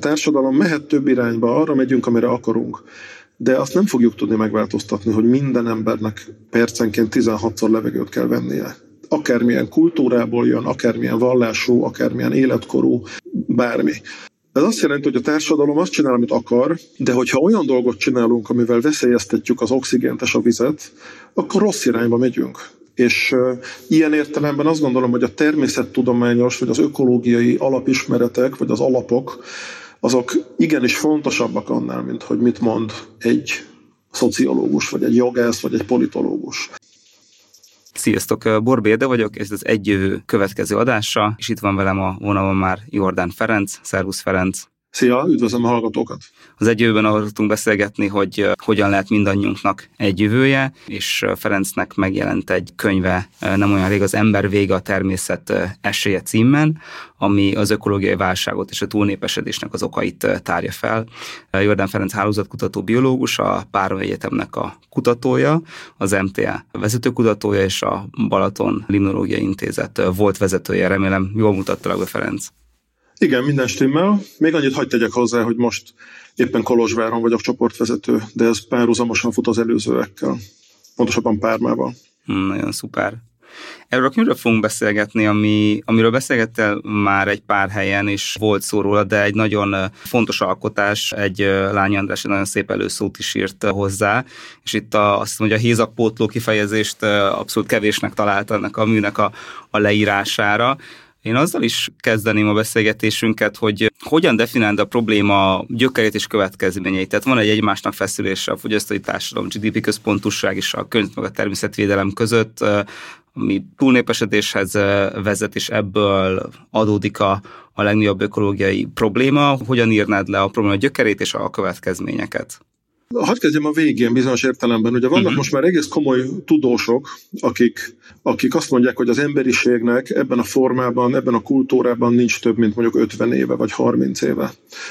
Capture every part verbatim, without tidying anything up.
társadalom mehet több irányba, arra megyünk, amire akarunk. De azt nem fogjuk tudni megváltoztatni, hogy minden embernek percenként tizenhatszor levegőt kell vennie. Akármilyen kultúrából jön, akármilyen vallású, akármilyen életkorú, bármi. Ez azt jelenti, hogy a társadalom azt csinál, amit akar, de hogyha olyan dolgot csinálunk, amivel veszélyeztetjük az oxigént és a vizet, akkor rossz irányba megyünk. És uh, ilyen értelemben azt gondolom, hogy a természettudományos, vagy az ökológiai alapismeretek, vagy az alapok, azok igenis fontosabbak annál, mint hogy mit mond egy szociológus, vagy egy jogász, vagy egy politológus. Sziasztok, Borbély Ede vagyok, ez az Egy Jövő következő adása, és itt van velem a vonalon már Jordán Ferenc. Szervusz, Ferenc! Szia, üdvözlöm a hallgatókat! Az Egy Jövőben arról tudtunk beszélgetni, hogy hogyan lehet mindannyiunknak egy jövője, és Ferencnek megjelent egy könyve nem olyan rég, Az ember vége, a természet esélye címen, ami az ökológiai válságot és a túlnépesedésnek az okait tárja fel. Jordán Ferenc hálózatkutató biológus, a Páronyi Egyetemnek a kutatója, az em té á vezetőkutatója és a Balaton Limnológiai Intézet volt vezetője. Remélem, jól mutattalak be, Ferenc. Igen, minden stimmel. Még annyit hadd tegyek hozzá, hogy most éppen Kolozsváron vagyok csoportvezető, de ez párhuzamosan fut az előzőekkel. Pontosabban Pármával. Hmm, nagyon szuper. Erről a könyvről fogunk beszélgetni, ami, amiről beszélgettél már egy pár helyen, és volt szó róla, de egy nagyon fontos alkotás, egy Lányi András egy nagyon szép előszót is írt hozzá, és itt a, azt mondja, a hézagpótló kifejezést abszolút kevésnek találta ennek a műnek a, a leírására. Én azzal is kezdeném a beszélgetésünket, hogy hogyan definiálod a probléma gyökerét és következményeit. Tehát van egy egymásnak feszülése a fogyasztói társadalom, gé dé pé központúság és a környezet meg a természetvédelem között, ami túlnépesedéshez vezet, és ebből adódik a, a legnagyobb ökológiai probléma. Hogyan írnád le a probléma gyökerét és a következményeket? Hadd kezdjem a végén bizonyos értelemben. Ugye vannak uh-huh. most már egész komoly tudósok, akik, akik azt mondják, hogy az emberiségnek ebben a formában, ebben a kultúrában nincs több, mint mondjuk ötven éve vagy harminc éve.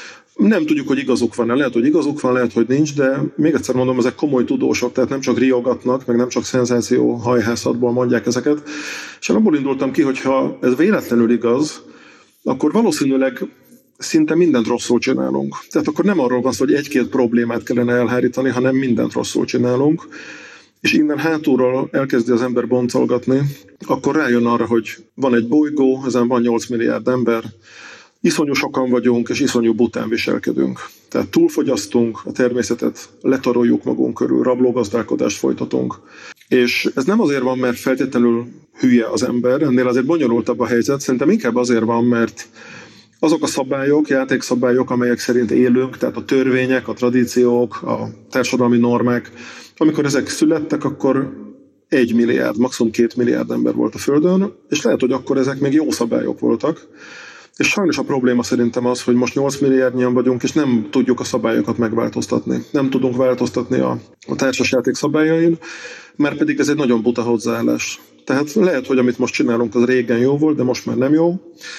Nem tudjuk, hogy igazuk van-e. Lehet, hogy igazuk van, lehet, hogy nincs, de még egyszer mondom, ezek komoly tudósok, tehát nem csak riogatnak, meg nem csak szenzáció hajhászatból mondják ezeket. És én abból indultam ki, hogy ha ez véletlenül igaz, akkor valószínűleg szinte mindent rosszul csinálunk. Tehát akkor nem arról van szó, hogy egy-két problémát kellene elhárítani, hanem mindent rosszul csinálunk. És innen hátulról elkezdi az ember boncolgatni, akkor rájön arra, hogy van egy bolygó, ezen van nyolc milliárd ember, iszonyú sokan vagyunk, és iszonyú bután viselkedünk. Tehát túlfogyasztunk, a természetet letaroljuk magunk körül, rablógazdálkodást folytatunk. És ez nem azért van, mert feltétlenül hülye az ember, ennél azért bonyolultabb a helyzet, szerintem inkább azért van, mert azok a szabályok, játékszabályok, amelyek szerint élünk, tehát a törvények, a tradíciók, a társadalmi normák, amikor ezek születtek, akkor egy milliárd, maximum két milliárd ember volt a Földön, és lehet, hogy akkor ezek még jó szabályok voltak. És sajnos a probléma szerintem az, hogy most nyolc milliárdnyian vagyunk, és nem tudjuk a szabályokat megváltoztatni. Nem tudunk változtatni a, a társasjáték szabályain, mert pedig ez egy nagyon buta hozzáállás. Tehát lehet, hogy amit most csinálunk, az régen jó volt, de most már nem jó.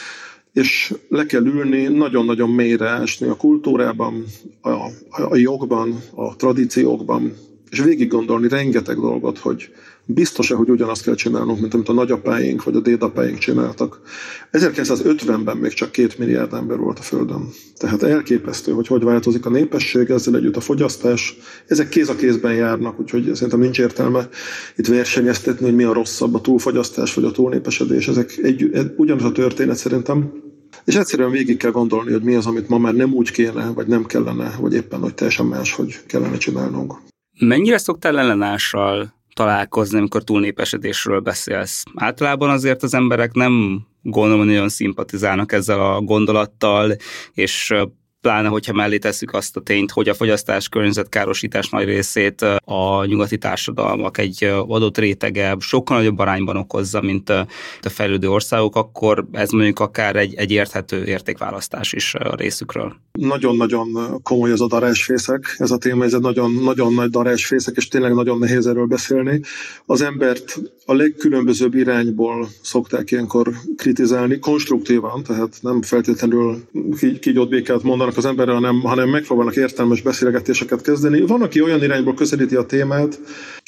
És le kell ülni, nagyon-nagyon mélyre ásni a kultúrában, a, a jogban, a tradíciókban, és végig gondolni rengeteg dolgot, hogy biztos-e, hogy ugyanazt kell csinálnunk, mint amit a nagyapáink vagy a dédapáink csináltak. ezerkilencszázötvenben még csak két milliárd ember volt a Földön. Tehát elképesztő, hogy hogy változik a népesség, ezzel együtt a fogyasztás. Ezek kéz a kézben járnak, úgyhogy szerintem nincs értelme itt versenyeztetni, hogy mi a rosszabb, a túlfogyasztás vagy a túlnépesedés. Ezek egy, ugyanaz a történet szerintem. És egyszerűen végig kell gondolni, hogy mi az, amit ma már nem úgy kéne, vagy nem kellene, vagy éppen, hogy teljesen máshogy kellene csinálnunk. Mennyire szoktál ellenállással találkozni, amikor túlnépesedésről beszélsz? Általában azért az emberek nem gondolom, hogy nagyon szimpatizálnak ezzel a gondolattal, és pláne, hogyha mellé tesszük azt a tényt, hogy a fogyasztás környezetkárosítás nagy részét a nyugati társadalmak egy adott rétege sokkal nagyobb arányban okozza, mint a fejlődő országok, akkor ez mondjuk akár egy, egy érthető értékválasztás is a részükről. Nagyon-nagyon komoly ez a darásfészek, ez a téma, ez egy nagyon, nagyon nagy darásfészek, és tényleg nagyon nehéz erről beszélni. Az embert a legkülönbözőbb irányból szokták ilyenkor kritizálni, konstruktívan, tehát nem feltétlenül kígyót békát mondanak az emberre, hanem, hanem megpróbálnak értelmes beszélgetéseket kezdeni. Van, aki olyan irányból közelíti a témát,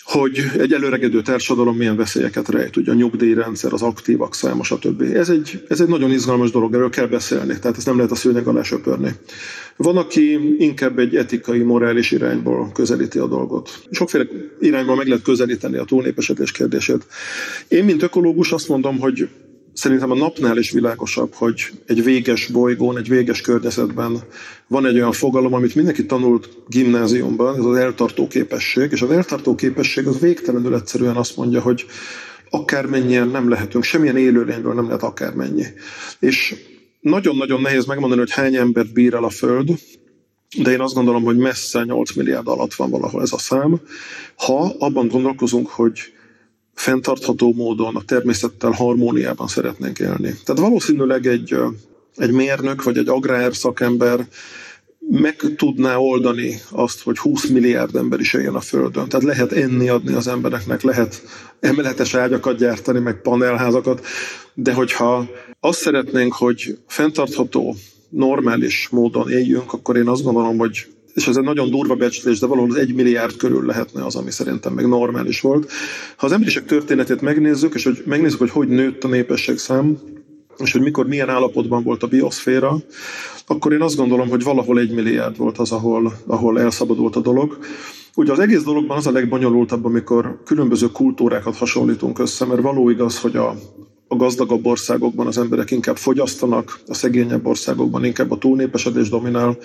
hogy egy előregedő társadalom milyen veszélyeket rejt, ugye a nyugdíjrendszer, az aktívak száma, stb. Ez egy, ez egy nagyon izgalmas dolog, erről kell beszélni, tehát ezt nem lehet a szőnyeg alá söpörni. Van, aki inkább egy etikai, morális irányból közelíti a dolgot. Sokféle irányból meg lehet közelíteni a túlnépesedés kérdését. Én, mint ökológus azt mondom, hogy szerintem a napnál is világosabb, hogy egy véges bolygón, egy véges környezetben van egy olyan fogalom, amit mindenki tanult gimnáziumban, ez az eltartó képesség, és az eltartó képesség az végtelenül egyszerűen azt mondja, hogy akármennyien nem lehetünk, semmilyen élőlényről nem lehet akármennyi. És nagyon-nagyon nehéz megmondani, hogy hány embert bír el a Föld, de én azt gondolom, hogy messze nyolc milliárd alatt van valahol ez a szám. Ha abban gondolkozunk, hogy fenntartható módon, a természettel harmóniában szeretnénk élni. Tehát valószínűleg egy, egy mérnök vagy egy agrár szakember meg tudná oldani azt, hogy húsz milliárd ember is éljen a Földön. Tehát lehet enni adni az embereknek, lehet emeletes ágyakat gyártani, meg panelházakat, de hogyha azt szeretnénk, hogy fenntartható, normális módon éljünk, akkor én azt gondolom, hogy és ez egy nagyon durva becslés, de valahol az egy milliárd körül lehetne az, ami szerintem meg normális volt. Ha az emberiség történetét megnézzük, és hogy megnézzük, hogy hogy nőtt a népességszám, és hogy mikor milyen állapotban volt a bioszféra, akkor én azt gondolom, hogy valahol egy milliárd volt az, ahol, ahol elszabadult a dolog. Ugye az egész dologban az a legbonyolultabb, amikor különböző kultúrákat hasonlítunk össze, mert való igaz, hogy a, a gazdagabb országokban az emberek inkább fogyasztanak, a szegényebb országokban inkább a túlnépesedés dominál,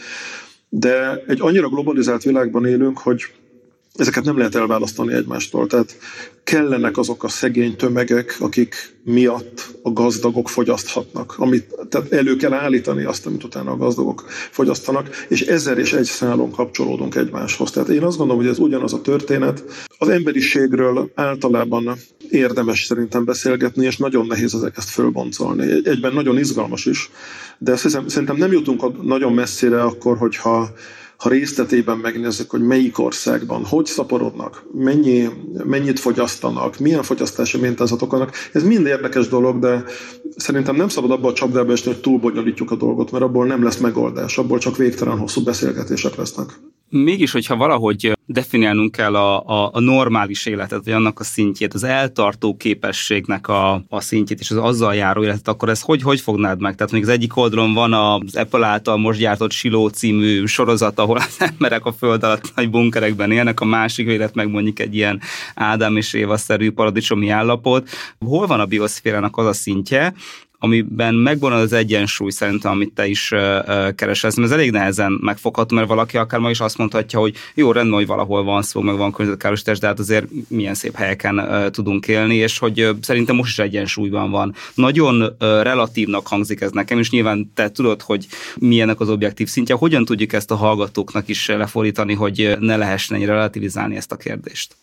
de egy annyira globalizált világban élünk, hogy ezeket nem lehet elválasztani egymástól. Tehát kellenek azok a szegény tömegek, akik miatt a gazdagok fogyaszthatnak. Amit, tehát elő kell állítani azt, amit utána a gazdagok fogyasztanak, és ezer és egy szálon kapcsolódunk egymáshoz. Tehát én azt gondolom, hogy ez ugyanaz a történet. Az emberiségről általában érdemes szerintem beszélgetni, és nagyon nehéz ezeket fölboncolni. Egyben nagyon izgalmas is, de szerintem nem jutunk nagyon messzire akkor, hogyha ha részletében megnézzük, hogy melyik országban, hogy szaporodnak, mennyi, mennyit fogyasztanak, milyen fogyasztási mintázatok vannak. Ez mind érdekes dolog, de szerintem nem szabad abba a csapdába esni, hogy túlbonyolítjuk a dolgot, mert abból nem lesz megoldás, abból csak végtelen hosszú beszélgetések lesznek. Mégis, hogyha valahogy definiálnunk kell a, a, a normális életet, vagy annak a szintjét, az eltartó képességnek a, a szintjét, és az azzal járó életet, akkor ez hogy, hogy fognád meg? Tehát még az egyik oldalon van az Apple által most gyártott Siló című sorozat, ahol az emberek a föld alatt nagy bunkerekben élnek, a másik élet meg mondjuk egy ilyen Ádám és Éva-szerű paradicsomi állapot. Hol van a bioszférának az a szintje, amiben megvan az egyensúly szerintem, amit te is uh, uh, keresel. Ez elég nehezen megfogható, mert valaki akár ma is azt mondhatja, hogy jó, rendben, hogy valahol van szó, meg van környezetkárosítás, de hát azért milyen szép helyeken uh, tudunk élni, és hogy uh, szerintem most is egyensúlyban van. Nagyon uh, relatívnak hangzik ez nekem, és nyilván te tudod, hogy milyennek az objektív szintje. Hogyan tudjuk ezt a hallgatóknak is lefordítani, hogy ne lehessen ennyire relativizálni ezt a kérdést?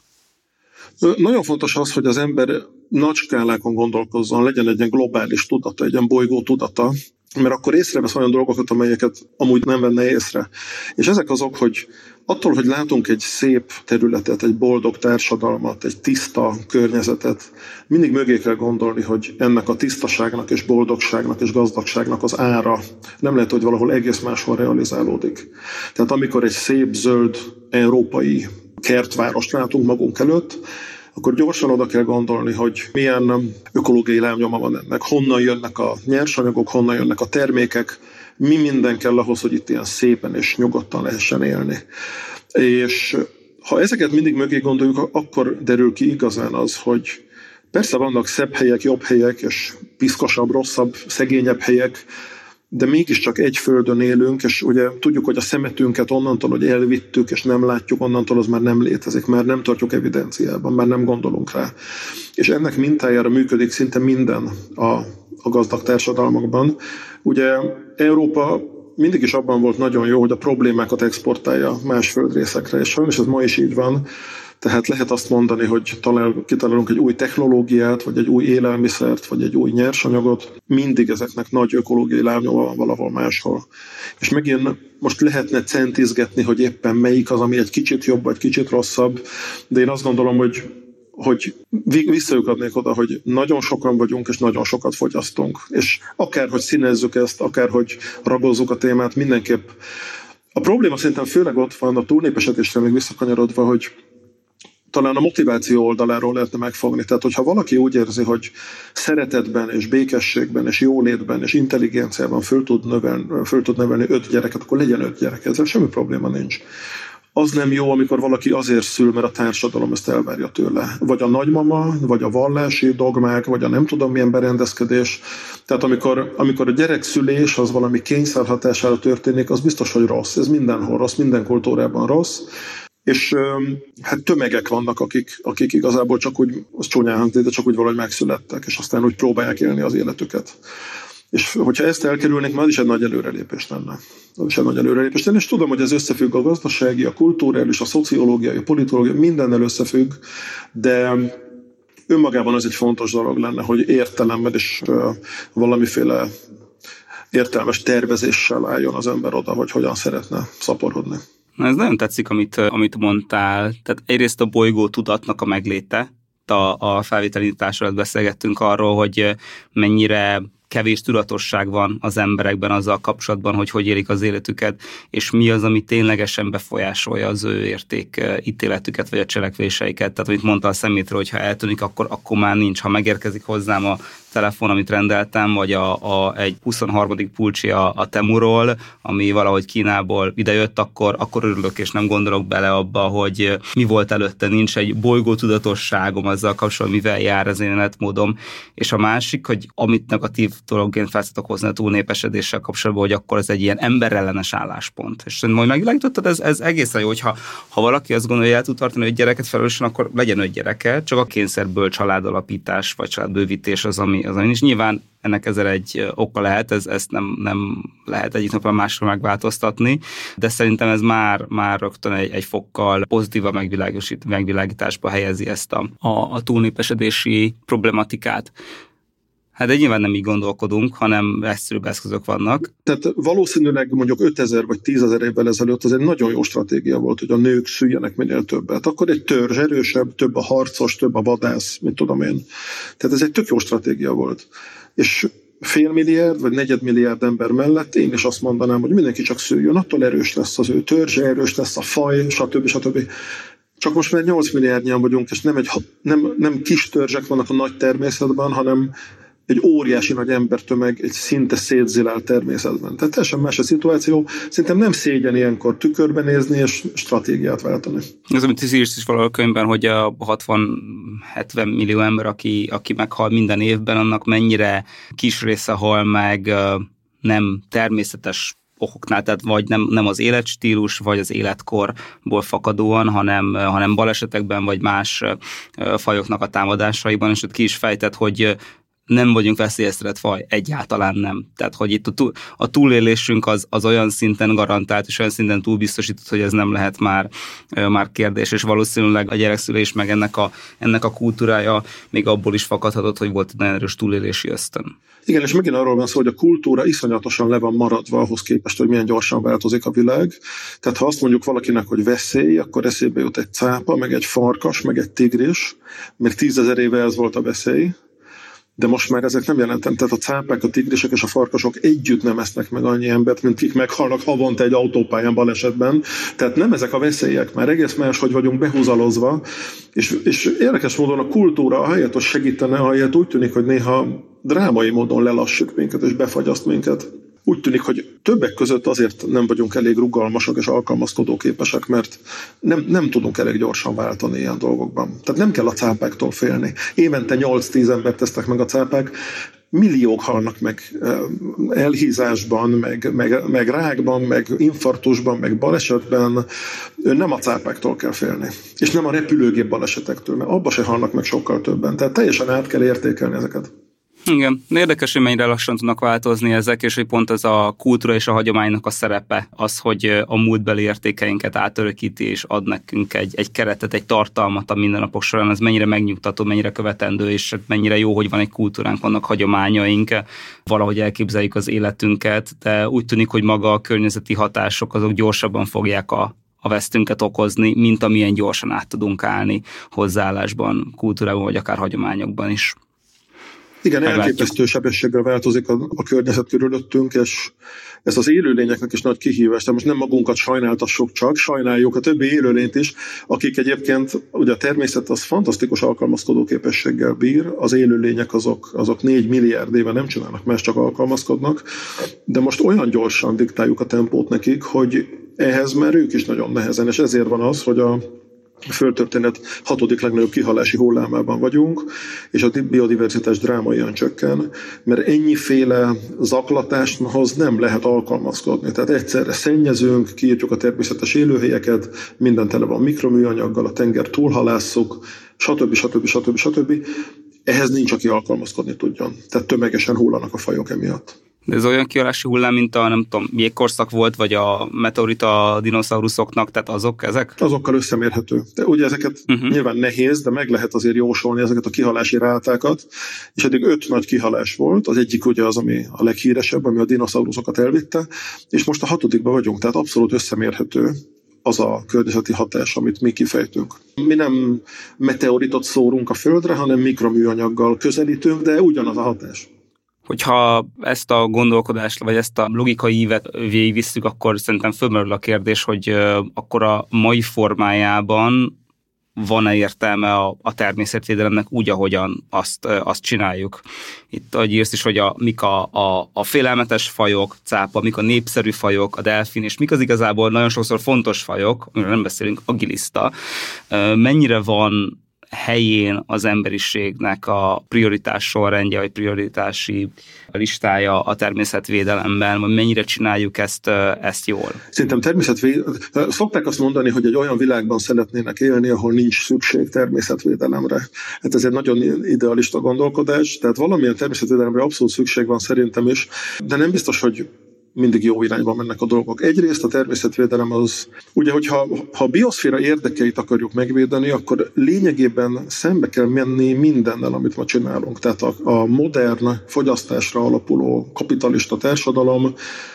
Nagyon fontos az, hogy az ember nagy skálákon gondolkozzon, legyen egy ilyen globális tudata, egy ilyen bolygó tudata, mert akkor észrevesz olyan dolgokat, amelyeket amúgy nem venne észre. És ezek azok, hogy attól, hogy látunk egy szép területet, egy boldog társadalmat, egy tiszta környezetet, mindig mögé kell gondolni, hogy ennek a tisztaságnak és boldogságnak és gazdagságnak az ára nem lehet, hogy valahol egész máshol realizálódik. Tehát amikor egy szép, zöld, európai kertvárost látunk magunk előtt, akkor gyorsan oda kell gondolni, hogy milyen ökológiai lábnyoma van ennek, honnan jönnek a nyersanyagok, honnan jönnek a termékek, mi minden kell ahhoz, hogy itt ilyen szépen és nyugodtan lehessen élni. És ha ezeket mindig mögé gondoljuk, akkor derül ki igazán az, hogy persze vannak szebb helyek, jobb helyek, és piszkosabb, rosszabb, szegényebb helyek, de mégiscsak egy földön élünk, és ugye tudjuk, hogy a szemetünket onnantól, hogy elvittük, és nem látjuk, onnantól az már nem létezik, már nem tartjuk evidenciában, már nem gondolunk rá. És ennek mintájára működik szinte minden a, a gazdag társadalmakban. Ugye Európa mindig is abban volt nagyon jó, hogy a problémákat exportálja más földrészekre, és sajnos ez ma is így van. Tehát lehet azt mondani, hogy talál, kitalálunk egy új technológiát, vagy egy új élelmiszert, vagy egy új nyersanyagot. Mindig ezeknek nagy ökológiai lábnyoma van valahol máshol. És megint most lehetne centizgetni, hogy éppen melyik az, ami egy kicsit jobb, vagy kicsit rosszabb, de én azt gondolom, hogy hogy visszajökadnék oda, hogy nagyon sokan vagyunk, és nagyon sokat fogyasztunk. És akárhogy színezzük ezt, akárhogy ragozzuk a témát, mindenképp. A probléma szerintem főleg ott van, a túlnépesedésre még visszakanyarodva, hogy talán a motiváció oldaláról lehetne megfogni. Tehát, hogyha valaki úgy érzi, hogy szeretetben és békességben és jólétben és intelligenciában föl tud, növelni, föl tud nevelni öt gyereket, akkor legyen öt gyerek. Ezzel semmi probléma nincs. Az nem jó, amikor valaki azért szül, mert a társadalom ezt elvárja tőle. Vagy a nagymama, vagy a vallási dogmák, vagy a nem tudom milyen berendezkedés. Tehát amikor, amikor a gyerekszülés az valami kényszer hatására történik, az biztos, hogy rossz. Ez mindenhol rossz, minden kultúrában rossz. És hát tömegek vannak, akik, akik igazából csak úgy, az csúnyán hangzik, de csak úgy valahogy megszülettek, és aztán úgy próbálják élni az életüket. És hogyha ezt elkerülnék, már az is egy nagy előrelépés lenne. Az is egy nagy előrelépés lenne, és tudom, hogy ez összefügg a gazdasági, a kulturális, a szociológiai, a politológiai, mindennel összefügg, de önmagában az egy fontos dolog lenne, hogy értelemmel és valamiféle értelmes tervezéssel álljon az ember oda, hogy hogyan szeretne szaporodni. Na, ez nagyon tetszik, amit, amit mondtál. Tehát egyrészt a bolygó tudatnak a megléte. A, a felvételindítás alatt beszélgettünk arról, hogy mennyire kevés tudatosság van az emberekben azzal kapcsolatban, hogy hogy élik az életüket, és mi az, ami ténylegesen befolyásolja az ő érték ítéletüket, vagy a cselekvéseiket. Tehát, amit mondta a szemétről, hogy ha eltűnik, akkor, akkor már nincs. Ha megérkezik hozzám a telefon, amit rendeltem, vagy a, a, egy huszonharmadik pulcsi a, a Temuról, ami valahogy Kínából idejött, akkor, akkor örülök, és nem gondolok bele abba, hogy mi volt előtte, nincs egy bolygótudatosságom azzal kapcsolatban, mivel jár az én életmódom. És a másik, hogy amit negatív dologként felszedok hozni a túlnépesedéssel kapcsolatban, hogy akkor ez egy ilyen emberellenes álláspont. És majd megvilágítottad, ez, ez egészen jó, hogyha ha valaki azt gondolja, hogy el tud tartani egy gyereket felelősen, akkor legyen öt gyereke, csak a kényszerből családalapítás vagy családbővítés az, ami az, ami nincs. Nyilván ennek ezzel egy oka lehet, ez, ezt nem, nem lehet egyik napra másra megváltoztatni, de szerintem ez már, már rögtön egy, egy fokkal pozitíva megvilágításba helyezi ezt a, a, a túlnépesedési problematikát. Hát de nyilván nem így gondolkodunk, hanem egyszerűbb eszközök vannak. Tehát valószínűleg mondjuk ötezer vagy tízezer évvel ezelőtt az egy nagyon jó stratégia volt, hogy a nők szüljenek minél többet. Akkor egy törzs erősebb, több a harcos, több a vadász, mint tudom én. Tehát ez egy tök jó stratégia volt. És félmilliárd vagy negyedmilliárd ember mellett én is azt mondanám, hogy mindenki csak szüljön, attól erős lesz az ő törzse, erős lesz a faj, stb. stb. Csak most már nyolc milliárdnyian vagyunk, és nem, egy, nem, nem kis törzsek vannak a nagy természetben, hanem egy óriási nagy embertömeg egy szinte szétzilált természetben. Tehát teljesen más a szituáció. Szerintem nem szégyen ilyenkor tükörbe nézni és stratégiát váltani. Ez, amit írsz is valahol a könyvben, hogy a hatvan-hetven millió ember, aki, aki meghal minden évben, annak mennyire kis része hal meg nem természetes okoknál, tehát vagy nem, nem az életstílus, vagy az életkorból fakadóan, hanem, hanem balesetekben, vagy más fajoknak a támadásaiban, és ott ki is fejtett, hogy nem vagyunk veszélyeztetett faj, egyáltalán nem. Tehát, hogy itt a, túl, a túlélésünk az, az olyan szinten garantált, és olyan szinten túlbiztosított, hogy ez nem lehet már, már kérdés, és valószínűleg a gyerekszülés meg ennek a, ennek a kultúrája még abból is fakadhatott, hogy volt egy nagyon erős túlélési ösztön. Igen, és megint arról van szó, hogy a kultúra iszonyatosan le van maradva ahhoz képest, hogy milyen gyorsan változik a világ. Tehát ha azt mondjuk valakinek, hogy veszély, akkor eszébe jut egy cápa, meg egy farkas, meg egy tigris, mert tízezer éve ez volt a veszély. De most már ezek nem jelentem. Tehát a cápák, a tigrisek és a farkasok együtt nem esznek meg annyi embert, mint kik meghalnak havonta egy autópályán balesetben. Tehát nem ezek a veszélyek, már egész más, hogy vagyunk behúzalozva, és, és érdekes módon a kultúra ahelyett, hogy segítene, ahelyett úgy tűnik, hogy néha drámai módon lelassít minket és befagyaszt minket. Úgy tűnik, hogy többek között azért nem vagyunk elég rugalmasak és alkalmazkodóképesek, mert nem, nem tudunk elég gyorsan váltani ilyen dolgokban. Tehát nem kell a cápáktól félni. Évente nyolc-tíz embert tesznek meg a cápák, milliók halnak meg elhízásban, meg, meg, meg rákban, meg infarktusban, meg balesetben. Nem a cápáktól kell félni. És nem a repülőgép balesetektől, mert abba se halnak meg sokkal többen. Tehát teljesen át kell értékelni ezeket. Igen, érdekes, hogy mennyire lassan tudnak változni ezek, és hogy pont ez a kultúra és a hagyománynak a szerepe, az, hogy a múltbeli értékeinket átörökíti, és ad nekünk egy, egy keretet, egy tartalmat a mindennapok során, ez mennyire megnyugtató, mennyire követendő, és mennyire jó, hogy van egy kultúránk, vannak hagyományaink, valahogy elképzeljük az életünket, de úgy tűnik, hogy maga a környezeti hatások azok gyorsabban fogják a a vesztünket okozni, mint amilyen gyorsan át tudunk állni hozzáállásban, kultúrában, vagy akár hagyományokban is. Igen, elképesztő sebességgel változik a, a környezet körülöttünk, és ez az élőlényeknek is nagy kihívás. Tehát most nem magunkat sajnáltassuk csak, sajnáljuk a többi élőlényt is, akik egyébként, ugye a természet az fantasztikus alkalmazkodó képességgel bír, az élőlények azok, azok négy milliárd éve nem csinálnak, más csak alkalmazkodnak, de most olyan gyorsan diktáljuk a tempót nekik, hogy ehhez már ők is nagyon nehezen, és ezért van az, hogy a A földtörténet hatodik legnagyobb kihalási hullámában vagyunk, és a biodiverzitás drámaian csökken, mert ennyiféle zaklatáshoz nem lehet alkalmazkodni. Tehát egyszerre szennyezünk, kiírtjuk a természetes élőhelyeket, minden tele van mikroműanyaggal, a tenger túlhalásszuk, stb. stb. stb. stb. Ehhez nincs, aki alkalmazkodni tudjon. Tehát tömegesen hullanak a fajok emiatt. De ez olyan kihalási hullám, mint a, nem tudom, jégkorszak volt, vagy a meteorita dinoszauruszoknak, tehát azok ezek? Azokkal összemérhető. De ugye ezeket uh-huh. nyilván nehéz, de meg lehet azért jósolni ezeket a kihalási rátákat, és eddig öt nagy kihalás volt, az egyik ugye az, ami a leghíresebb, ami a dinoszauruszokat elvitte, és most a hatodikban vagyunk, tehát abszolút összemérhető az a környezeti hatás, amit mi kifejtünk. Mi nem meteoritot szórunk a földre, hanem mikroműanyaggal közelítünk, de ugyanaz a hatás. Hogyha ezt a gondolkodást, vagy ezt a logikai ívet végigvisszük, akkor szerintem fölmerül a kérdés, hogy akkor a mai formájában van-e értelme a, a természetvédelemnek úgy, ahogyan azt, azt csináljuk. Itt ahogy írsz is, hogy a, mik a, a, a félelmetes fajok, cápa, mik a népszerű fajok, a delfin, és mik az igazából nagyon sokszor fontos fajok, amiről nem beszélünk, a giliszta. Mennyire van helyén az emberiségnek a prioritás sorrendje, vagy prioritási listája a természetvédelemben, vagy mennyire csináljuk ezt, ezt jól? Szerintem természetvédelem, szokták azt mondani, hogy egy olyan világban szeretnének élni, ahol nincs szükség természetvédelemre. Hát ez egy nagyon idealista gondolkodás, tehát valamilyen természetvédelemre abszolút szükség van szerintem is, de nem biztos, hogy mindig jó irányban mennek a dolgok. Egyrészt a természetvédelem az, ugye, hogyha ha a bioszféra érdekeit akarjuk megvédeni, akkor lényegében szembe kell menni mindennel, amit ma csinálunk. Tehát a, a modern fogyasztásra alapuló kapitalista társadalom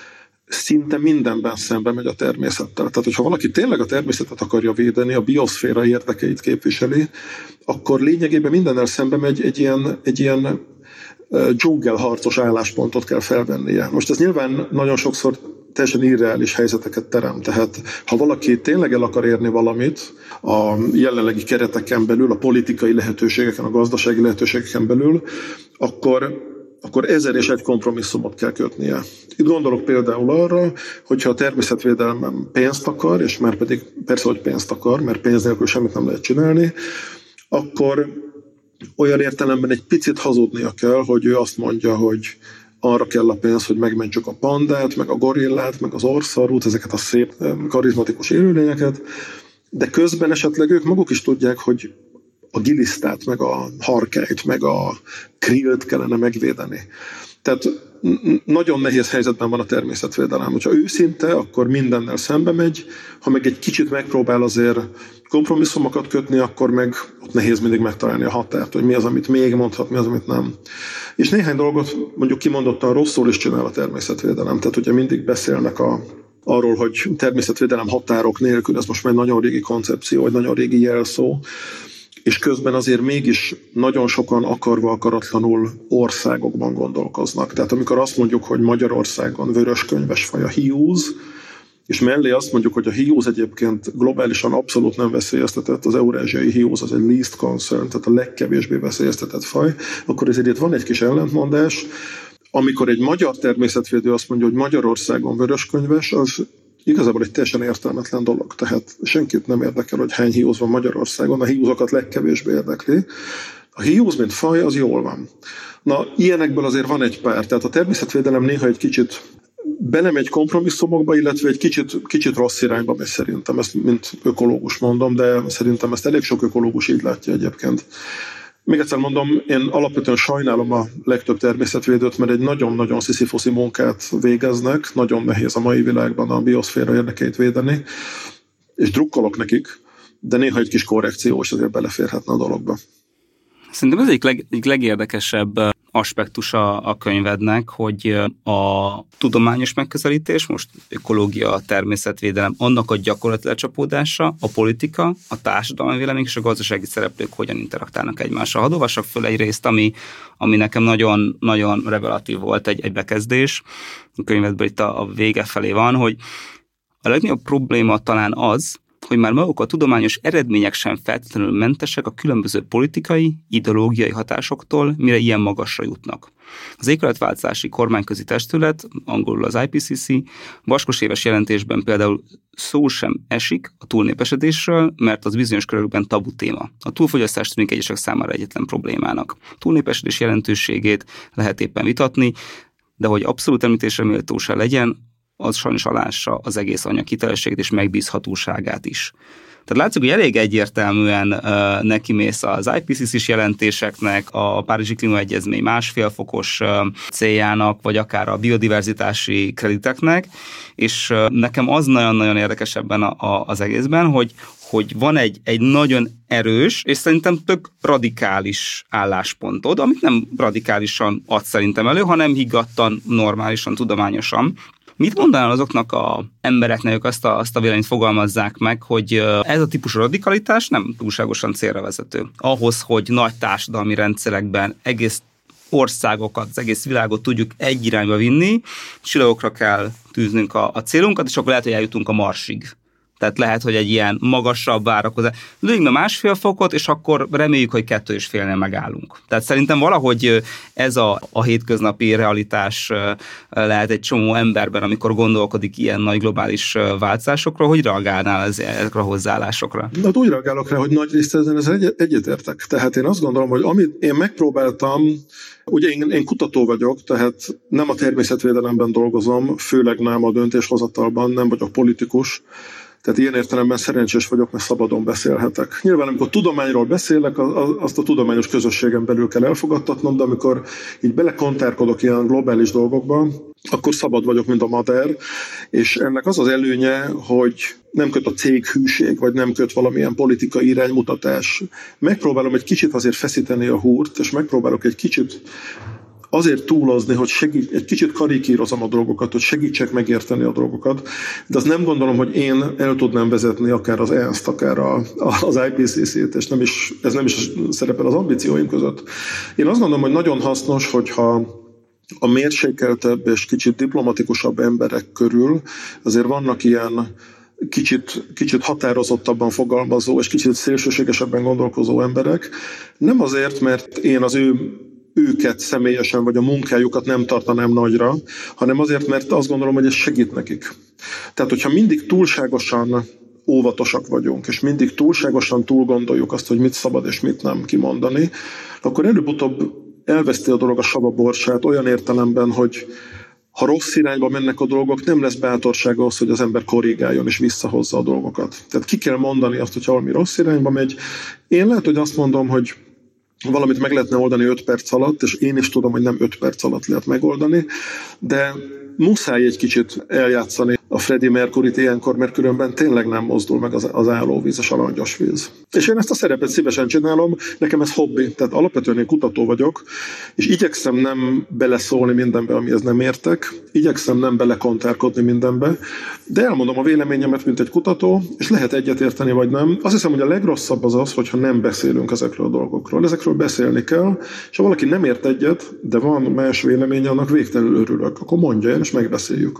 szinte mindenben szembe megy a természettel. Tehát, hogyha valaki tényleg a természetet akarja védeni, a bioszféra érdekeit képviseli, akkor lényegében mindennel szembe megy egy ilyen, egy ilyen dzsungelharcos álláspontot kell felvennie. Most ez nyilván nagyon sokszor teljesen irreális helyzeteket terem. Tehát ha valaki tényleg el akar érni valamit a jelenlegi kereteken belül, a politikai lehetőségeken, a gazdasági lehetőségeken belül, akkor, akkor ezer és egy kompromisszumot kell kötnie. Itt gondolok például arra, hogyha a természetvédelem pénzt akar, és már pedig persze, hogy pénzt akar, mert pénz nélkül semmit nem lehet csinálni, akkor olyan értelemben egy picit hazudnia kell, hogy ő azt mondja, hogy arra kell a pénz, hogy megmentsük a pandát, meg a gorillát, meg az orszarút, ezeket a szép, karizmatikus élőlényeket, de közben esetleg ők maguk is tudják, hogy a gilisztát, meg a harkályt, meg a krillt kellene megvédeni. Tehát nagyon nehéz helyzetben van a természetvédelem. Hogyha őszinte, akkor mindennel szembe megy, ha meg egy kicsit megpróbál azért kompromisszumokat kötni, akkor meg ott nehéz mindig megtalálni a határt, hogy mi az, amit még mondhat, mi az, amit nem. És néhány dolgot mondjuk kimondottan rosszul is csinál a természetvédelem. Tehát ugye mindig beszélnek a, arról, hogy természetvédelem határok nélkül, ez most már nagyon régi koncepció, vagy nagyon régi jelszó, és közben azért mégis nagyon sokan akarva akaratlanul országokban gondolkoznak. Tehát amikor azt mondjuk, hogy Magyarországon vöröskönyves faj a hiúz, és mellé azt mondjuk, hogy a hiúz egyébként globálisan abszolút nem veszélyeztetett, az eurázsiai hiúz az egy least concern, tehát a legkevésbé veszélyeztetett faj, akkor ezért itt van egy kis ellentmondás. Amikor egy magyar természetvédő azt mondja, hogy Magyarországon vöröskönyves, az igazából egy teljesen értelmetlen dolog. Tehát senkit nem érdekel, hogy hány hiúz van Magyarországon, a hiúzokat legkevésbé érdekli. A hiúz, mint faj, az jól van. Na, ilyenekből azért van egy pár. Tehát a természetvédelem néha egy kicsit belemegy kompromisszumokba, illetve egy kicsit, kicsit rossz irányba megy szerintem. Ezt mint ökológus mondom, de szerintem ezt elég sok ökológus így látja egyébként. Még egyszer mondom, én alapvetően sajnálom a legtöbb természetvédőt, mert egy nagyon-nagyon sziszifoszi munkát végeznek, nagyon nehéz a mai világban a bioszféra érdekeit védeni, és drukkolok nekik, de néha egy kis korrekció is azért beleférhetne a dologba. Szerintem ez egyik leg, egyik legérdekesebb aspektusa a könyvednek, hogy a tudományos megközelítés, most ökológia, természetvédelem, annak a gyakorlati lecsapódása, a politika, a társadalmi vélemény és a gazdasági szereplők hogyan interaktálnak egymással. Hadd olvassak föl egy részt, ami, ami nekem nagyon, nagyon revelatív volt, egy, egy bekezdés. A könyvedből itt a, a vége felé van, hogy a legnagyobb probléma talán az, hogy már maguk a tudományos eredmények sem feltétlenül mentesek a különböző politikai, ideológiai hatásoktól, mire ilyen magasra jutnak. Az éghajlatváltozási kormányközi testület, angolul az I P C C, vaskos éves jelentésben például szó sem esik a túlnépesedésről, mert az bizonyos körökben tabu téma. A túlfogyasztás tűnik egyesek számára egyetlen problémának. A túlnépesedés jelentőségét lehet éppen vitatni, de hogy abszolút említésre méltóság legyen, az sajnos alássa az egész anyag hitelességét és megbízhatóságát is. Tehát látszik, hogy elég egyértelműen uh, nekimész az I P C C-s jelentéseknek, a Párizsi Klímaegyezmény másfél fokos uh, céljának, vagy akár a biodiverzitási krediteknek, és uh, nekem az nagyon-nagyon érdekes ebben a, a, az egészben, hogy hogy van egy, egy nagyon erős, és szerintem tök radikális álláspontod, amit nem radikálisan ad szerintem elő, hanem higgadtan, normálisan, tudományosan. Mit mondanál azoknak az embereknek, ők azt a, azt a véleményt fogalmazzák meg, hogy ez a típusú radikalitás nem túlságosan célra vezető. Ahhoz, hogy nagy társadalmi rendszerekben egész országokat, az egész világot tudjuk egy irányba vinni, csillagokra kell tűznünk a, a célunkat, és akkor lehet, hogy eljutunk a Marsig. Tehát lehet, hogy egy ilyen magasabb várakozás. Lőjünk be másfél fokot, és akkor reméljük, hogy kettő és félnél megállunk. Tehát szerintem valahogy ez a, a hétköznapi realitás lehet egy csomó emberben, amikor gondolkodik ilyen nagy globális változásokról, hogy reagálnál ezekre a hozzáállásokra? Na, úgy reagálok rá, hogy nagy részt ezen ezzel egy, egyetértek. Tehát én azt gondolom, hogy amit én megpróbáltam, ugye én, én kutató vagyok, tehát nem a természetvédelemben dolgozom, főleg nem a döntéshozatalban, nem vagyok politikus. Tehát ilyen értelemben szerencsés vagyok, mert szabadon beszélhetek. Nyilván, amikor tudományról beszélek, azt a tudományos közösségen belül kell elfogadtatnom, de amikor így belekontárkodok ilyen globális dolgokba, akkor szabad vagyok, mint a madár, és ennek az az előnye, hogy nem köt a céghűség, vagy nem köt valamilyen politikai iránymutatás. Megpróbálom egy kicsit azért feszíteni a húrt, és megpróbálok egy kicsit azért túlozni, hogy segít, egy kicsit karikírozom a dolgokat, hogy segítsek megérteni a dolgokat, de azt nem gondolom, hogy én el tudnám vezetni akár az E N S Z-t, akár a, az I P C C-t, és nem is, ez nem is szerepel az ambícióim között. Én azt gondolom, hogy nagyon hasznos, hogyha a mérsékeltebb és kicsit diplomatikusabb emberek körül azért vannak ilyen Kicsit, kicsit határozottabban fogalmazó és kicsit szélsőségesebben gondolkozó emberek. Nem azért, mert én az ő őket személyesen, vagy a munkájukat nem tartanám nagyra, hanem azért, mert azt gondolom, hogy ez segít nekik. Tehát, hogyha mindig túlságosan óvatosak vagyunk, és mindig túlságosan túlgondoljuk azt, hogy mit szabad és mit nem kimondani, akkor előbb-utóbb elveszti a dolog a savaborsát olyan értelemben, hogy ha rossz irányba mennek a dolgok, nem lesz bátorság ahhoz, hogy az ember korrigáljon és visszahozza a dolgokat. Tehát ki kell mondani azt, hogyha valami rossz irányba megy. Én lehet, hogy azt mondom, hogy valamit meg lehetne oldani öt perc alatt, és én is tudom, hogy nem öt perc alatt lehet megoldani, de muszáj egy kicsit eljátszani a Freddie Mercuryt ilyenkor, mert különben tényleg nem mozdul meg az, az állóvíz, a salangyos víz. És én ezt a szerepet szívesen csinálom, nekem ez hobbi, tehát alapvetően én kutató vagyok, és igyekszem nem beleszólni mindenbe, amihez nem értek, igyekszem nem belekontárkodni mindenbe, de elmondom a véleményemet, mint egy kutató, és lehet egyetérteni, vagy nem. Azt hiszem, hogy a legrosszabb az az, hogyha nem beszélünk ezekről a dolgokról. Ezekről beszélni kell, és ha valaki nem ért egyet, de van más véleménye, annak végtelenül örülök, akkor mondja el, és megbeszéljük.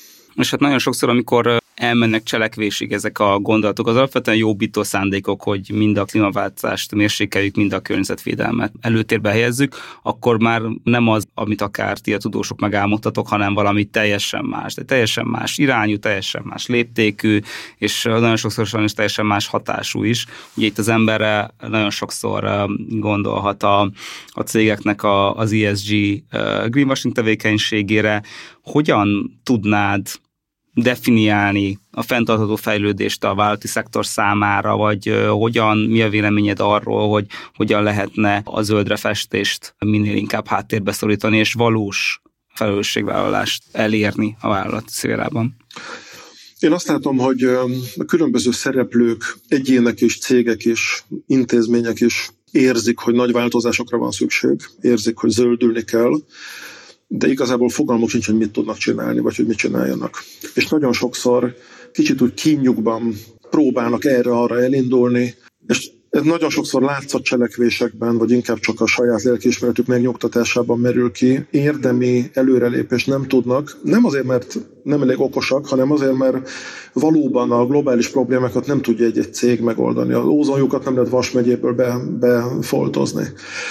És hát nagyon sokszor, amikor elmennek cselekvésig ezek a gondolatok, az alapvetően jobbító szándékok, hogy mind a klímaváltozást mérsékeljük, mind a környezetvédelmet előtérbe helyezzük, akkor már nem az, amit akár ti a tudósok megálmodtatok, hanem valami teljesen más, de teljesen más irányú, teljesen más léptékű, és nagyon sokszor sajnos teljesen más hatású is. Ugye itt az emberre nagyon sokszor gondolhat a, a cégeknek a, az E S G greenwashing tevékenységére. Hogyan tudnád definiálni a fenntartható fejlődést a vállalati szektor számára, vagy uh, hogyan, mi a véleményed arról, hogy hogyan lehetne a zöldre festést minél inkább háttérbe szorítani, és valós felelősségvállalást elérni a vállalati szférában? Én azt látom, hogy a különböző szereplők, egyének is, cégek is, intézmények is érzik, hogy nagy változásokra van szükség, érzik, hogy zöldülni kell, de igazából fogalmuk sincs, hogy mit tudnak csinálni, vagy hogy mit csináljanak. És nagyon sokszor kicsit úgy kínjukban próbálnak erre-arra elindulni, és ez nagyon sokszor látszott cselekvésekben, vagy inkább csak a saját lelkiismeretük megnyugtatásában merül ki. Érdemi előrelépést nem tudnak, nem azért, mert nem elég okosak, hanem azért, mert valóban a globális problémákat nem tudja egy-egy cég megoldani. Az ózonjukat nem lehet Vas megyéből be, befoltozni.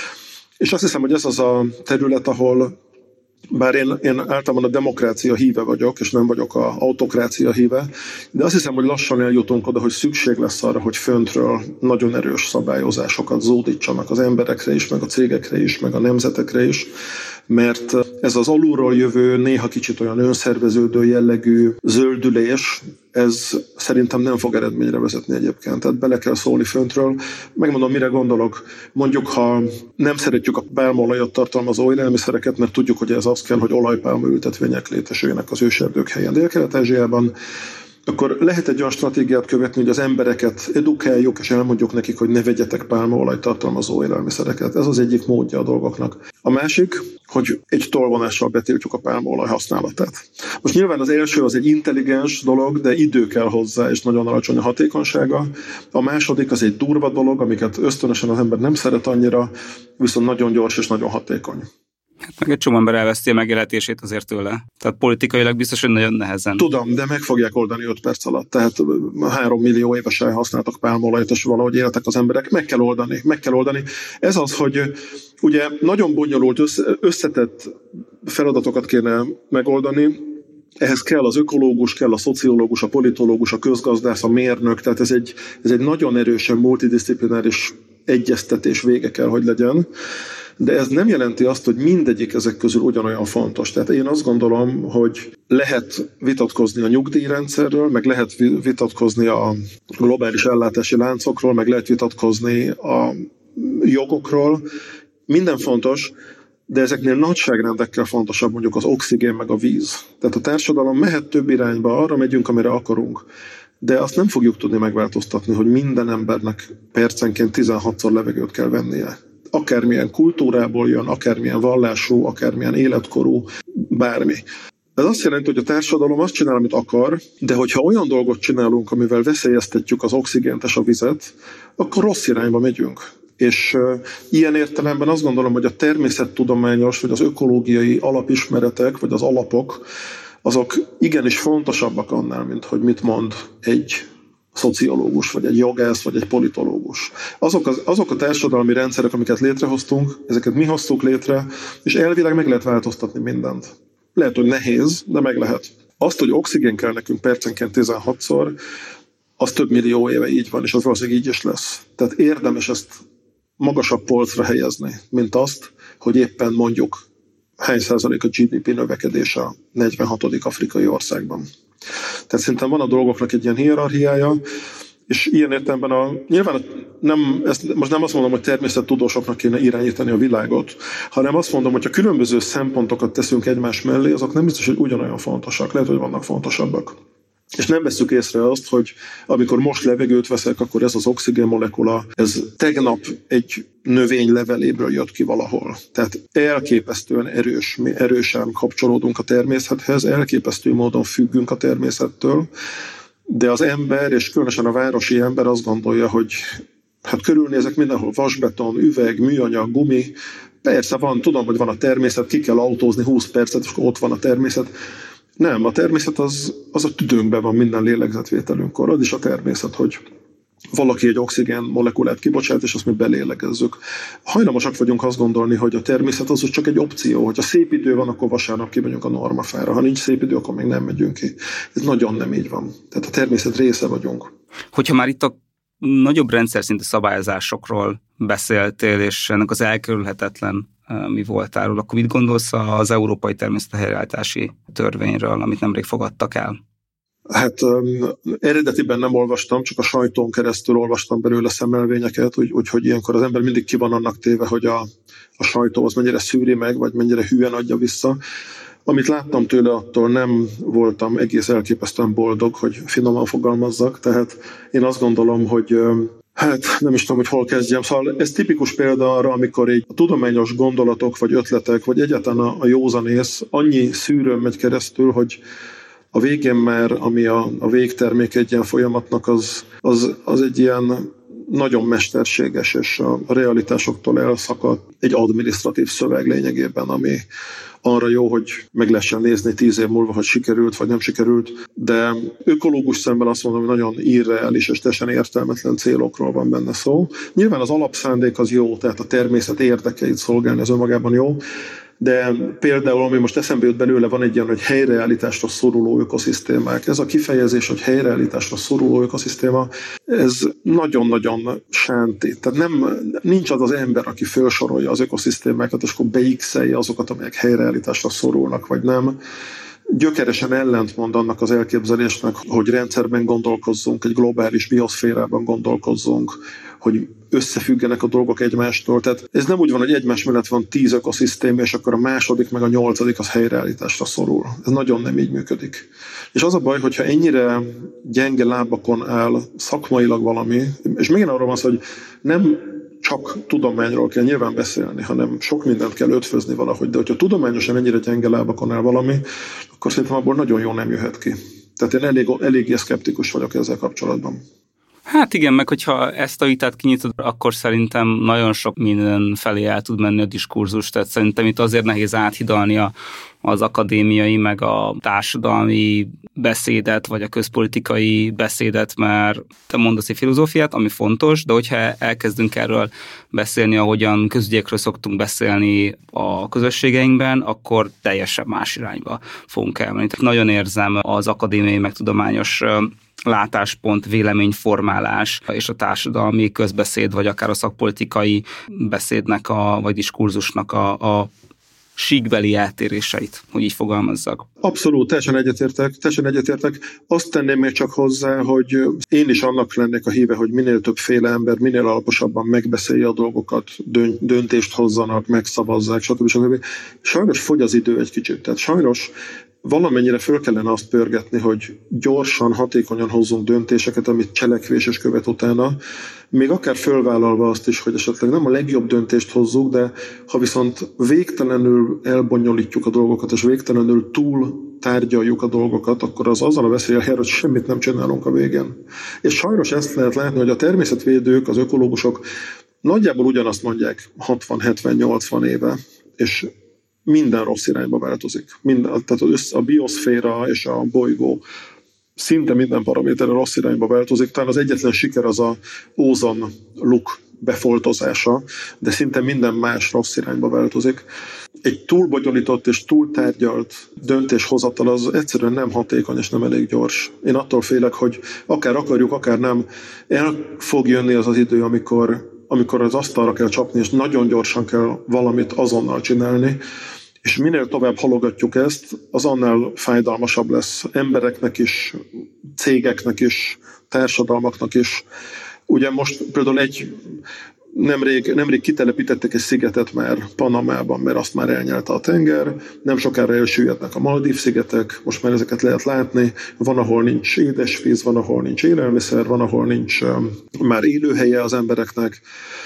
És azt hiszem, hogy ez az a terület, ahol bár én, én általában a demokrácia híve vagyok, és nem vagyok az autokrácia híve, de azt hiszem, hogy lassan eljutunk oda, hogy szükség lesz arra, hogy föntről nagyon erős szabályozásokat zúdítsanak az emberekre is, meg a cégekre is, meg a nemzetekre is, mert ez az alulról jövő, néha kicsit olyan önszerveződő jellegű zöldülés, ez szerintem nem fog eredményre vezetni egyébként. Tehát bele kell szólni föntről. Megmondom, mire gondolok. Mondjuk, ha nem szeretjük a pálmaolajat tartalmazó élelmiszereket, mert tudjuk, hogy ez az kell, hogy olajpálma ültetvények létesüljenek az őserdők helyen Dél-Kelet-Ázsiában, akkor lehet egy olyan stratégiát követni, hogy az embereket edukáljuk, és elmondjuk nekik, hogy ne vegyetek pálmaolaj tartalmazó élelmiszereket. Ez az egyik módja a dolgoknak. A másik, hogy egy tolvonással betiltjuk a pálmaolaj használatát. Most nyilván az első az egy intelligens dolog, de idő kell hozzá, és nagyon alacsony a hatékonysága. A második az egy durva dolog, amiket ösztönösen az ember nem szeret annyira, viszont nagyon gyors és nagyon hatékony. Hát meg egy csomó ember elveszti a megélhetését azért tőle. Tehát politikailag biztos, hogy nagyon nehezen. Tudom, de meg fogják oldani öt perc alatt. Tehát három millió évesen használtak pálmaolajat, és valahogy éltek az emberek. Meg kell oldani, meg kell oldani. Ez az, hogy ugye nagyon bonyolult, összetett feladatokat kéne megoldani. Ehhez kell az ökológus, kell a szociológus, a politológus, a közgazdász, a mérnök. Tehát ez egy, ez egy nagyon erősen multidisziplináris egyeztetés vége kell, hogy legyen. De ez nem jelenti azt, hogy mindegyik ezek közül ugyanolyan fontos. Tehát én azt gondolom, hogy lehet vitatkozni a nyugdíjrendszerről, meg lehet vitatkozni a globális ellátási láncokról, meg lehet vitatkozni a jogokról. Minden fontos, de ezeknél nagyságrendekkel fontosabb mondjuk az oxigén meg a víz. Tehát a társadalom mehet több irányba, arra megyünk, amire akarunk. De azt nem fogjuk tudni megváltoztatni, hogy minden embernek percenként tizenhatszor levegőt kell vennie. Akármilyen kultúrából jön, akármilyen vallású, akármilyen életkorú, bármi. Ez azt jelenti, hogy a társadalom azt csinál, amit akar, de hogyha olyan dolgot csinálunk, amivel veszélyeztetjük az oxigént és a vizet, akkor rossz irányba megyünk. És uh, ilyen értelemben azt gondolom, hogy a természettudományos, vagy az ökológiai alapismeretek, vagy az alapok, azok igenis fontosabbak annál, mint hogy mit mond egy szociológus, vagy egy jogász, vagy egy politológus. Azok, az, azok a társadalmi rendszerek, amiket létrehoztunk, ezeket mi hoztuk létre, és elvileg meg lehet változtatni mindent. Lehet, hogy nehéz, de meg lehet. Azt, hogy oxigén kell nekünk percenként tizenhatszor, az több millió éve így van, és az valószínűleg így is lesz. Tehát érdemes ezt magasabb polcra helyezni, mint azt, hogy éppen mondjuk hány százalék a gé dé pé növekedés a negyvenhatodik afrikai országban. Tehát szerintem van a dolgoknak egy ilyen hierarchiája, és ilyen értelemben a, nyilván nem, ezt, most nem azt mondom, hogy természettudósoknak kéne irányítani a világot, hanem azt mondom, hogy ha különböző szempontokat teszünk egymás mellé, azok nem biztos, hogy ugyanolyan fontosak, lehet, hogy vannak fontosabbak. És nem vesszük észre azt, hogy amikor most levegőt veszek, akkor ez az oxigén molekula, ez tegnap egy növény leveléből jött ki valahol. Tehát elképesztően erős, mi erősen kapcsolódunk a természethez, elképesztő módon függünk a természettől, de az ember, és különösen a városi ember azt gondolja, hogy hát körülnézek mindenhol vasbeton, üveg, műanyag, gumi. Persze van, tudom, hogy van a természet, ki kell autózni húsz percet, és ott van a természet. Nem, a természet az, az a tüdőnkben van minden lélegzetvételünkkor. Az is a természet, hogy valaki egy oxigén molekulát kibocsát, és azt mi belélegezzük. Hajlamosak vagyunk azt gondolni, hogy a természet az csak egy opció, hogy ha szép idő van, akkor vasárnap kimegyünk a normafára. Ha nincs szép idő, akkor még nem megyünk ki. Ez nagyon nem így van. Tehát a természet része vagyunk. Hogyha már itt a nagyobb rendszer szintű szabályozásokról beszéltél, és ennek az elkerülhetetlen mi voltáról, akkor mit gondolsz az Európai Természethelyreállítási Törvényről, amit nemrég fogadtak el? Hát um, eredetiben nem olvastam, csak a sajtón keresztül olvastam belőle szemelvényeket, úgyhogy úgy, ilyenkor az ember mindig ki van annak téve, hogy a, a sajtó az mennyire szűri meg, vagy mennyire hülyen adja vissza. Amit láttam tőle, attól nem voltam egész elképesztően boldog, hogy finoman fogalmazzak, tehát én azt gondolom, hogy Hát nem is tudom, hogy hol kezdjem. Szóval ez tipikus példa arra, amikor egy tudományos gondolatok, vagy ötletek, vagy egyáltalán a, a józanész annyi szűrőn megy keresztül, hogy a végén már, ami a, a végtermék egy ilyen folyamatnak, az, az, az egy ilyen nagyon mesterséges és a realitásoktól elszakadt egy adminisztratív szöveg lényegében, ami arra jó, hogy meg lehessen nézni tíz év múlva, hogy sikerült vagy nem sikerült, de ökológus szemben azt mondom, hogy nagyon irreális és teljesen értelmetlen célokról van benne szó. Nyilván az alapszándék az jó, tehát a természet érdekeit szolgálni az önmagában jó, de például, ami most eszembe jut belőle, van egy ilyen, hogy helyreállításra szoruló ökoszisztémák. Ez a kifejezés, hogy helyreállításra szoruló ökoszisztéma, ez nagyon-nagyon sántít. Tehát nem, nincs az az ember, aki felsorolja az ökoszisztémákat, és akkor beixelje azokat, amelyek helyreállításra szorulnak, vagy nem. Gyökeresen ellentmond annak az elképzelésnek, hogy rendszerben gondolkozzunk, egy globális bioszférában gondolkozzunk, hogy összefüggenek a dolgok egymástól. Tehát ez nem úgy van, hogy egymás mellett van tíz ökoszisztéma, és akkor a második meg a nyolcadik az helyreállításra szorul. Ez nagyon nem így működik. És az a baj, hogyha ennyire gyenge lábakon áll szakmailag valami, és megint arról van szó, hogy nem csak tudományról kell nyilván beszélni, hanem sok mindent kell ötvözni valahogy, de hogyha tudományosan ennyire gyenge lábakon áll valami, akkor szerintem abból nagyon jó nem jöhet ki. Tehát én elég, eléggé szkeptikus vagyok ezzel kapcsolatban. Hát igen, meg hogyha ezt a vitát kinyitod, akkor szerintem nagyon sok minden felé el tud menni a diskurzus, tehát szerintem itt azért nehéz áthidalni a, az akadémiai, meg a társadalmi beszédet, vagy a közpolitikai beszédet, mert te mondasz egy filozófiát, ami fontos, de hogyha elkezdünk erről beszélni, ahogyan közügyekről szoktunk beszélni a közösségeinkben, akkor teljesen más irányba fogunk elmenni. Tehát nagyon érzem az akadémiai, meg tudományos látáspont, véleményformálás és a társadalmi közbeszéd, vagy akár a szakpolitikai beszédnek, a, vagy diskurzusnak a, a síkbeli eltéréseit, hogy így fogalmazzak. Abszolút, teljesen egyetértek, teljesen egyetértek. Azt tenném még csak hozzá, hogy én is annak lennék a híve, hogy minél többféle ember, minél alaposabban megbeszélje a dolgokat, döntést hozzanak, megszavazzák, stb. stb. Sajnos fogy az idő egy kicsit, tehát sajnos valamennyire föl kellene azt pörgetni, hogy gyorsan, hatékonyan hozzunk döntéseket, amit cselekvéses követ utána, még akár fölvállalva azt is, hogy esetleg nem a legjobb döntést hozzuk, de ha viszont végtelenül elbonyolítjuk a dolgokat, és végtelenül túl tárgyaljuk a dolgokat, akkor az azzal a veszéllyel jár, hogy semmit nem csinálunk a végén. És sajnos ezt lehet látni, hogy a természetvédők, az ökológusok nagyjából ugyanazt mondják hatvan, hetven, nyolcvan éve, és minden rossz irányba változik. Minden, tehát a bioszféra és a bolygó szinte minden paraméterre rossz irányba változik. Talán az egyetlen siker az a ózon luk befoltozása, de szinte minden más rossz irányba változik. Egy túlbonyolított és túltárgyalt döntéshozatal az egyszerűen nem hatékony és nem elég gyors. Én attól félek, hogy akár akarjuk, akár nem, el fog jönni az az idő, amikor, amikor az asztalra kell csapni, és nagyon gyorsan kell valamit azonnal csinálni, és minél tovább halogatjuk ezt, az annál fájdalmasabb lesz embereknek is, cégeknek is, társadalmaknak is. Ugye most például egy nemrég, nemrég kitelepítettek egy szigetet már Panamában, mert azt már elnyelte a tenger, nem sokára elsüllyednek a Maldív-szigetek, most már ezeket lehet látni, van, ahol nincs édesvíz, van, ahol nincs élelmiszer, van, ahol nincs um, már élőhelye az embereknek,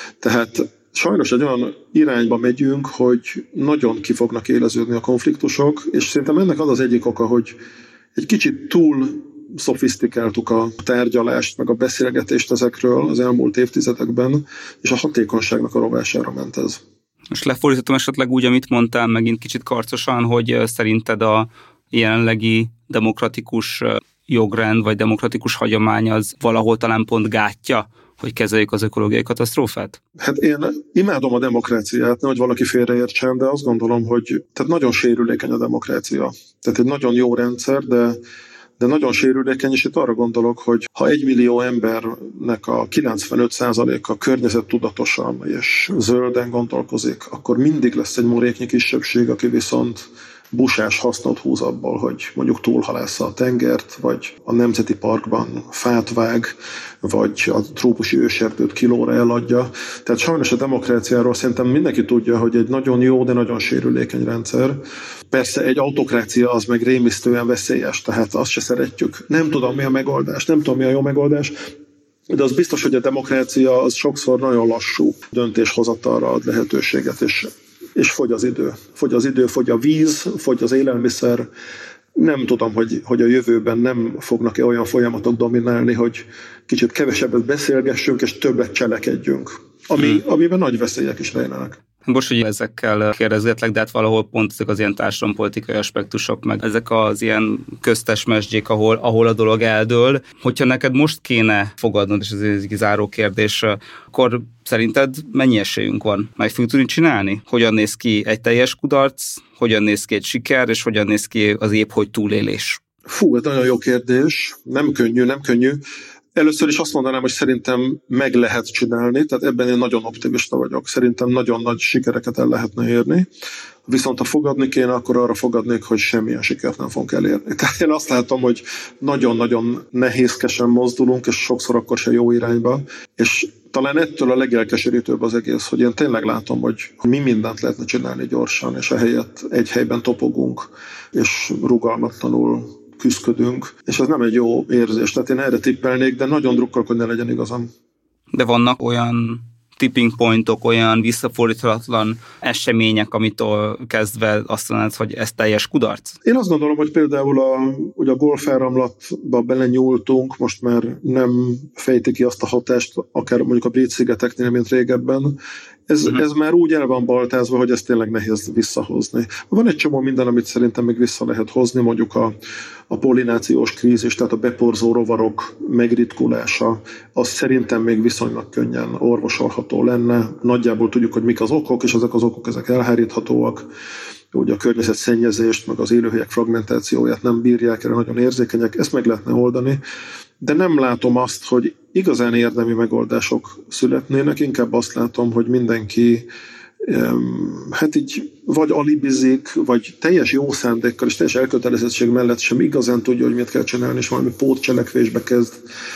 tehát sajnos egy olyan irányba megyünk, hogy nagyon ki fognak éleződni a konfliktusok, és szerintem ennek az az egyik oka, hogy egy kicsit túl szofisztikáltuk a tárgyalást, meg a beszélgetést ezekről az elmúlt évtizedekben, és a hatékonyságnak a rovására ment ez. Most lefordítottam esetleg úgy, amit mondtál, megint kicsit karcosan, hogy szerinted a jelenlegi demokratikus jogrend, vagy demokratikus hagyomány az valahol talán pont gátja, hogy kezeljük az ökológiai katasztrófát? Hát én imádom a demokráciát, nehogy valaki félreértsen, de azt gondolom, hogy tehát nagyon sérülékeny a demokrácia. Tehát egy nagyon jó rendszer, de, de nagyon sérülékeny, és itt arra gondolok, hogy ha egy millió embernek a kilencvenöt százaléka környezettudatosan és zölden gondolkozik, akkor mindig lesz egy moréknyi kisebbség, aki viszont busás hasznot húz abból, hogy mondjuk túlhalásza a tengert, vagy a nemzeti parkban fát vág, vagy a trópusi őserdőt kilóra eladja. Tehát sajnos a demokráciáról szerintem mindenki tudja, hogy egy nagyon jó, de nagyon sérülékeny rendszer. Persze egy autokrácia az meg rémisztően veszélyes, tehát azt se szeretjük. Nem tudom, mi a megoldás, nem tudom, mi a jó megoldás. De az biztos, hogy a demokrácia az sokszor nagyon lassú döntéshozatalra ad lehetőséget, és, és fogy az idő. Fogy az idő, fogy a víz, fogy az élelmiszer. Nem tudom, hogy, hogy a jövőben nem fognak-e olyan folyamatok dominálni, hogy kicsit kevesebbet beszélgessünk, és többet cselekedjünk, ami, hmm. amiben nagy veszélyek is rejlenek. Bocs, hogy ezekkel kérdezgetlek, de hát valahol pont ezek az ilyen társadalompolitikai aspektusok, meg ezek az ilyen köztes mesdjék, ahol, ahol a dolog eldől. Hogyha neked most kéne fogadnod, és ez egy záró kérdés, akkor szerinted mennyi esélyünk van? Meg fogjuk tudni csinálni? Hogyan néz ki egy teljes kudarc, hogyan néz ki egy siker, és hogyan néz ki az épp hogy túlélés? Fú, ez nagyon jó kérdés. Nem könnyű, nem könnyű. Először is azt mondanám, hogy szerintem meg lehet csinálni, tehát ebben én nagyon optimista vagyok. Szerintem nagyon nagy sikereket el lehetne érni. Viszont ha fogadni kéne, akkor arra fogadnék, hogy semmilyen sikert nem fogunk elérni. Tehát én azt látom, hogy nagyon-nagyon nehézkesen mozdulunk, és sokszor akkor se jó irányba. És talán ettől a legelkeserítőbb az egész, hogy én tényleg látom, hogy mi mindent lehetne csinálni gyorsan, és ehelyett egy helyben topogunk, és rugalmatlanul küzdködünk, és ez nem egy jó érzés. Tehát én erre tippelnék, de nagyon drukkolok, hogy ne legyen igazam. De vannak olyan tipping pointok, olyan visszafordíthatatlan események, amitől kezdve azt mondod, hogy ez teljes kudarc? Én azt gondolom, hogy például a, ugye a golfáramlatba belenyúltunk, most már nem fejti ki azt a hatást, akár mondjuk a Brit-szigeteknél, mint régebben. Ez, uh-huh. ez már úgy el van baltázva, hogy ez tényleg nehéz visszahozni. Van egy csomó minden, amit szerintem még vissza lehet hozni, mondjuk a, a pollinációs krízis, tehát a beporzó rovarok megritkulása, az szerintem még viszonylag könnyen orvosolható lenne. Nagyjából tudjuk, hogy mik az okok, és ezek az okok ezek elháríthatóak. Ugye a környezetszennyezést, meg az élőhelyek fragmentációját nem bírják, erre nagyon érzékenyek, ezt meg lehetne oldani. De nem látom azt, hogy igazán érdemi megoldások születnének, inkább azt látom, hogy mindenki hát így vagy alibizik, vagy teljes jó szándékkal és teljes elkötelezettség mellett sem igazán tudja, hogy mit kell csinálni, és valami pótcselekvésbe kezd.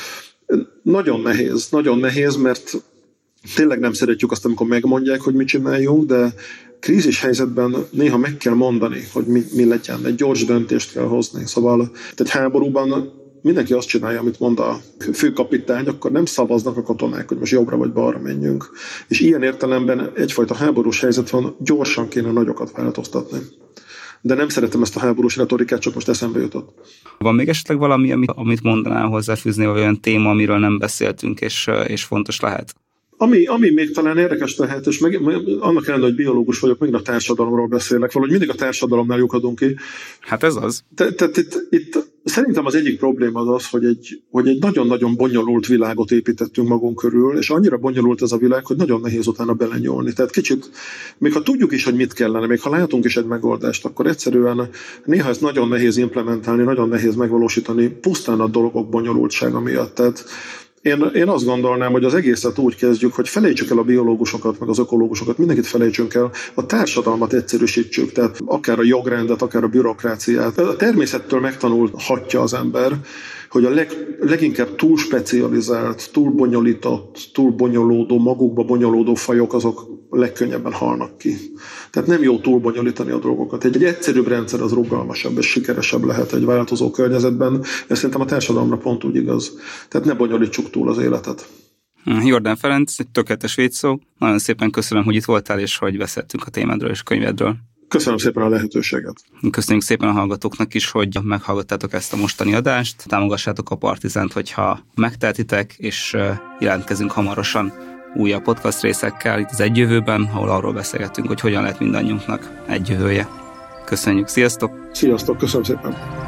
Nagyon nehéz, nagyon nehéz, mert tényleg nem szeretjük azt, amikor megmondják, hogy mit csináljunk, de krízis helyzetben néha meg kell mondani, hogy mi, mi legyen, egy gyors döntést kell hozni. Szóval egy háborúban mindenki azt csinálja, amit mond a főkapitány, akkor nem szavaznak a katonák, hogy most jobbra vagy balra menjünk. És ilyen értelemben egyfajta háborús helyzet van, gyorsan kéne nagyokat változtatni. De nem szeretem ezt a háborús retorikát, csak most eszembe jutott. Van még esetleg valami, amit, amit mondanál hozzáfűzni, olyan téma, amiről nem beszéltünk, és, és fontos lehet? Ami, ami még talán érdekes lehet, és meg, annak ellenére, hogy biológus vagyok, még a társadalomról beszélek, valahogy mindig a társadalomnál lyukadunk ki. Hát ez az. Tehát itt, itt szerintem az egyik probléma az az, hogy egy, hogy egy nagyon-nagyon bonyolult világot építettünk magunk körül, és annyira bonyolult ez a világ, hogy nagyon nehéz utána belenyúlni. Tehát kicsit, még ha tudjuk is, hogy mit kellene, még ha látunk is egy megoldást, akkor egyszerűen néha ezt nagyon nehéz implementálni, nagyon nehéz megvalósítani, pusztán a dolgok bonyolultsága miatt. Tehát Én, én azt gondolnám, hogy az egészet úgy kezdjük, hogy felejtsük el a biológusokat, meg az ökológusokat, mindenkit felejtsünk el, a társadalmat egyszerűsítsük, tehát akár a jogrendet, akár a bürokráciát. A természettől megtanulhatja az ember, hogy a leg, leginkább túl specializált, túl bonyolított, túl bonyolódó, magukba bonyolódó fajok azok legkönnyebben halnak ki. Tehát nem jó túl bonyolítani a dolgokat. Egy, egy egyszerűbb rendszer az rugalmasabb és sikeresebb lehet egy változó környezetben, és szerintem a társadalomra pont úgy igaz. Tehát ne bonyolítsuk túl az életet. Jordán Ferenc, egy tökéletes védszó. Nagyon szépen köszönöm, hogy itt voltál, és hogy beszéltünk a témádról és a könyvedről. Köszönöm szépen a lehetőséget. Köszönjük szépen a hallgatóknak is, hogy meghallgattátok ezt a mostani adást. Támogassátok a Partizánt, hogyha megtehetitek, és jelentkezünk hamarosan újabb podcast részekkel itt az Egy Jövőben, ahol arról beszélgetünk, hogy hogyan lehet mindannyiunknak egy jövője. Köszönjük, sziasztok! Sziasztok, köszönöm szépen!